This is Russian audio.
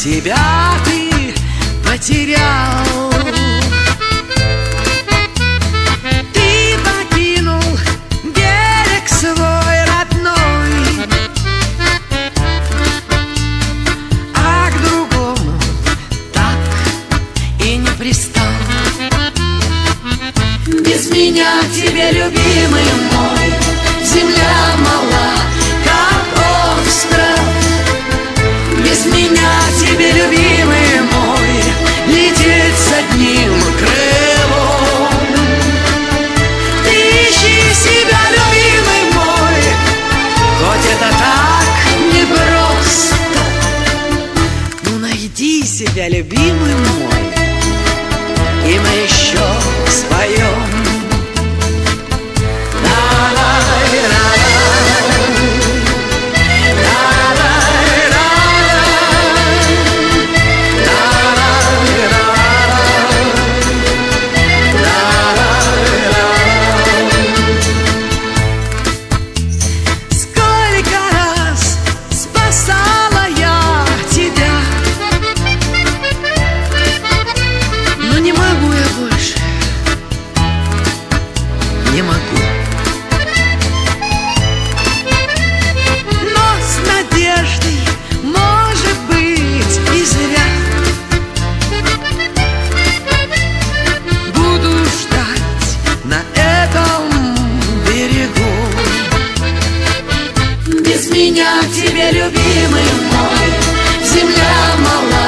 себя ты потерял. Ты покинул берег свой родной, а к другому так и не пристал. Без меня к тебе, любимый мой, земля мала, как остров. Без меня к тебе, любимый мой, лететь с одним крылом. Ты ищи себя, любимый мой, хоть это так непросто. Ну найди себя, любимый мой, и мы еще споем. Сколько раз спасала я тебя, но не могу я больше, не могу. Но с надеждой, может быть, и зря, буду ждать на этом берегу. Без меня к тебе, любимый мой, земля мала,